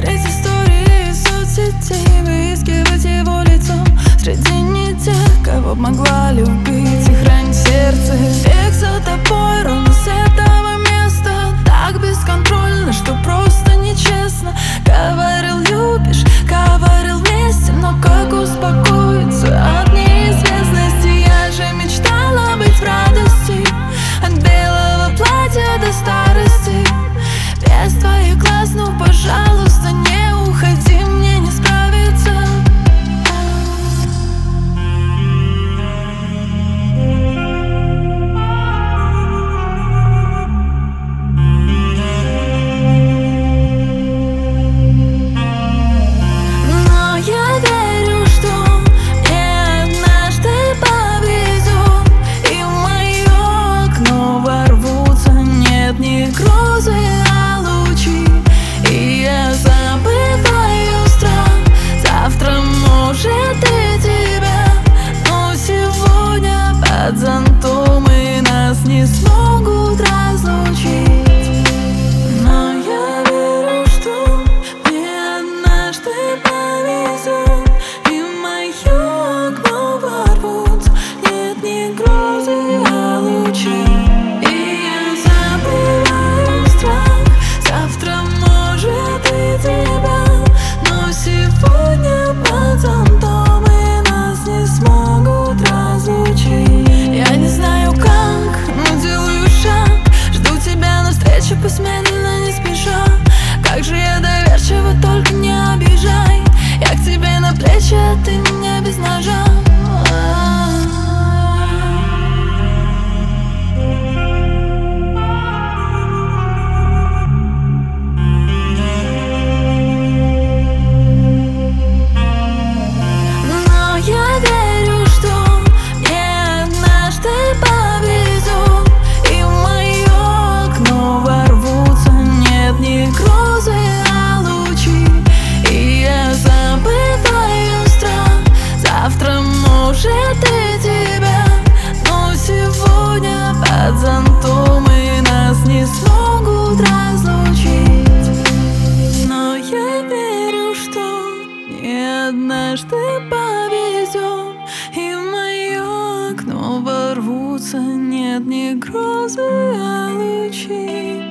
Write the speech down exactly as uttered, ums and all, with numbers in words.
смотреть истории соцсетей, выискивать его лицо среди не тех, кого б могла любить и хранить сердце. Бег за тобой ровно с этого места, так бесконтрольно, что просто нечестно. Говорил, любишь, говорил вместе, но как успокоиться от неизвестности? Я же мечтала быть в радости, от белого платья до старости. Без твоих глаз, ну пожалуйста, не уходи, мне не справиться. Но я верю, что мне однажды повезет, и в мое окно ворвутся нет ни грозы, а лучи. И я забываю страх, завтра может и тебя, но сегодня под зонтом и нас не смогут разлучить. Но я верю, что мне однажды повезет, и в мое окно ворвутся нет ни грозы, а лучи. И я забываю страх, завтра может и тебя, но сегодня под зонтом и нас не смогут разлучить. Я не знаю как, но делаю шаг, жду тебя навстречу, пусть медленно, не спеша. Как же я доверчива, только не обижай. Я к тебе на плечи, а ты меня без ножа. Но я верю, что мне однажды повезет, и в мое окно ворвутся нет ни грозы, а лучи. И я забываю страх, завтра может и тебя, но сегодня под зонтом и нас не смогут разлучить. Но я верю, что мне однажды повезет, и в мое окно ворвутся нет ни грозы, а лучи.